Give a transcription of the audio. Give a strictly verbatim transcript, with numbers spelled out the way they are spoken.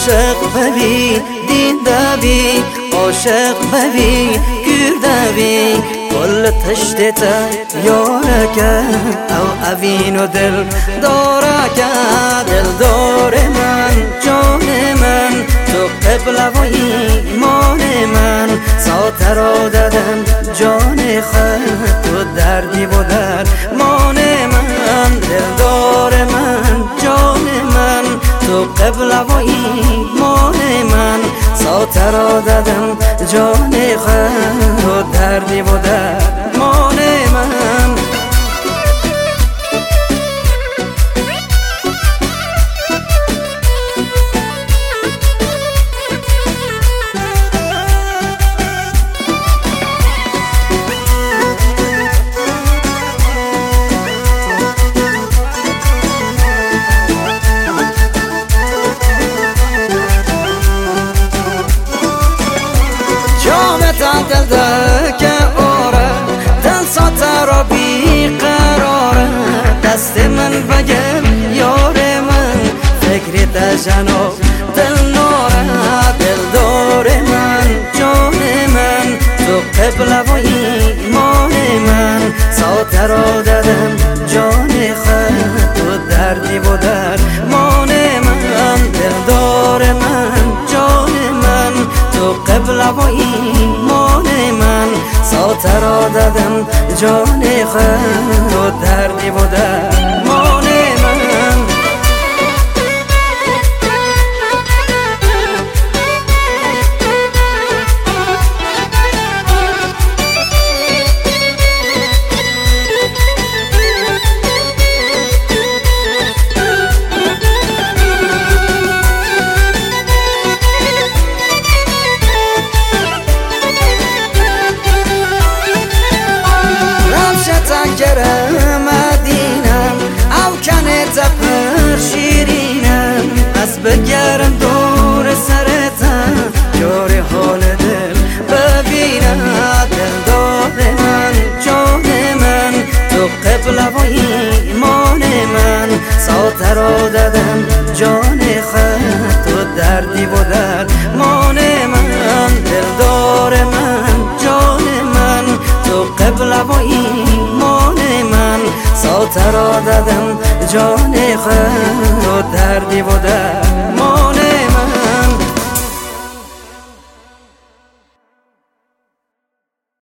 عاشق ببی دین دبی عاشق ببی گیر دبی کل تشتت یارکه او اوین و دل دارکه دل دار من جان من تو قبل و ایمان من ساته را دادم جان خود تو دردی و درمان من دل دار من جان من تو قبل و ایمان من ساته را دادم جان خود تو دردی و درمان من دل ده که آره دل ساته را بی قراره دست من بگم یار من فکر دجن و دل ناره دل دار من جان من تو قبل و ایمان من ساته را دادم جان خود تو دردی و درمان من دل دار من جان من تو قبل و ایمان من ساته را دادم جان خود و دردی و درمان من مدینم او کنه تپر شیرینم از بگرم دور سرتم جور حال دل ببینم دل دار من جان من تو قبل و ایمان من ساته را دادم جان خود تو دردی و درمان من دل دار من جان من تو قبل و ایمان من ساته را دادم جان خود و دردی و درد